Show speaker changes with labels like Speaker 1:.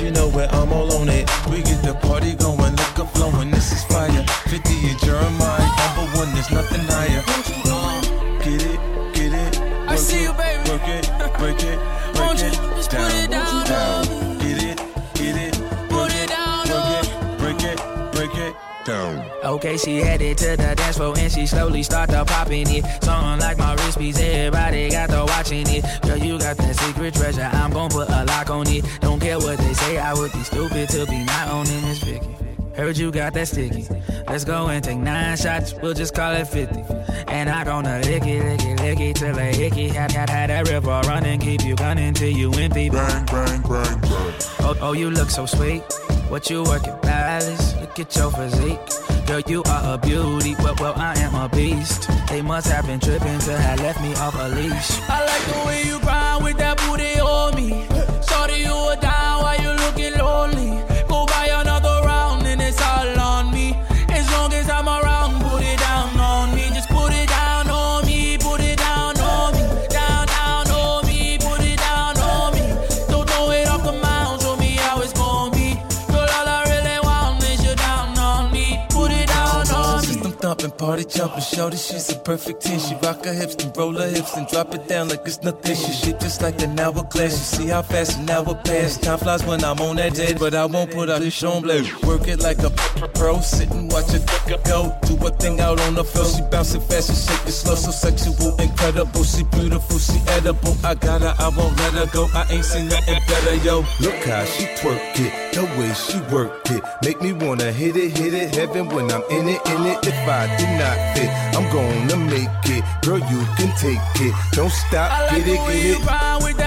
Speaker 1: you know where I'm all on it. We get the party going, liquor flowing, this is fire. 50 and Jeremiah, number one, there's nothing higher. Get it,
Speaker 2: I see you, baby.
Speaker 1: Work it, break it, break it,
Speaker 2: just
Speaker 1: down,
Speaker 2: put it down,
Speaker 1: down.
Speaker 2: baby.
Speaker 1: Get it,
Speaker 2: Put it down,
Speaker 1: work it, break it, down.
Speaker 3: Okay, she headed to the dance floor and she slowly started popping it. Something like my wristpiece, everybody got to watching it. Girl, you got that secret treasure, I'm gon' put a lock on it. Don't care what they say, I would be stupid to be not owning this Vicky. Heard you got that sticky. Let's go and take 9 shots, we'll just call it 50. And I gonna lick it till a hickey. Had that river running, keep you gunning till you empty.
Speaker 4: Bang, bang, bang, bang.
Speaker 3: Oh, you look so sweet. What you working, Palace? Look at your physique. Girl, you are a beauty. Well, I am a beast. They must have been tripping to have left me off a leash.
Speaker 2: I like the way you grind with that booty on me. Shorty, you are down while you looking lonely. Go buy another round and it's all on me. As long as I'm around, put it down on me. Just put it down on me. Put it down on me. Down on me. Put it down on me. Don't throw it off the mound. Show me how it's gonna be. Girl, all I really want is you down on me. Put it down on me.
Speaker 1: System thumping, party jumping, shorty, she's a perfect 10. She rock her hips and roll her hips and drop it down like it's nothing. She shit just like an hourglass. You see how fast an hour pass. Time flies when I'm on that jet, but I won't put out this on blade. Work it like a pro, sit and watch it go. Do a thing out on the floor. She bouncing fast and shake it slow, so sexual, incredible. She beautiful, she edible. I got her, I won't let her go. I ain't seen nothing better, yo. Look how she twerk it, the way she work it, make me wanna hit it, heaven when I'm in it. If I do not fit, I'm gonna make it. Girl, you can take it. Don't stop,
Speaker 2: I like
Speaker 1: get
Speaker 2: the way you
Speaker 1: it.
Speaker 2: grind with